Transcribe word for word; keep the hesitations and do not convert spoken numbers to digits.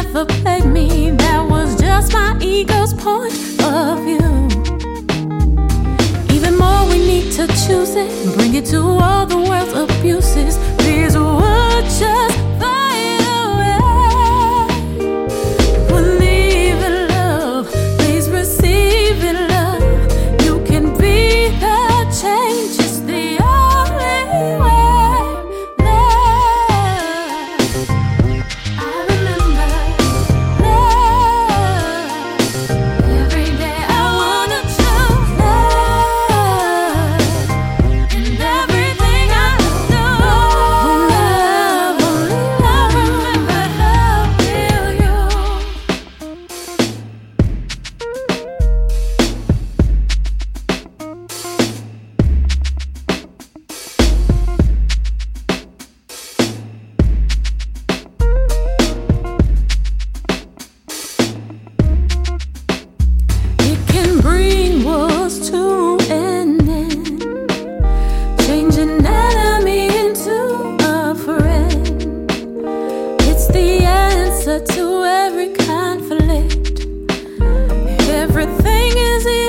never played me. That was just my ego's point of view. Even more, we need to choose it and bring it to all the world's abuses. These would just fade away. Believe in love, please receive in love. You can be the change, it's the only way. Love, I remember love. Every day I wanna choose love in everything I do. Love, only love. Remember love, will you? It can bring wars to an end, change an enemy into a friend. It's the answer to every conflict. Everything is the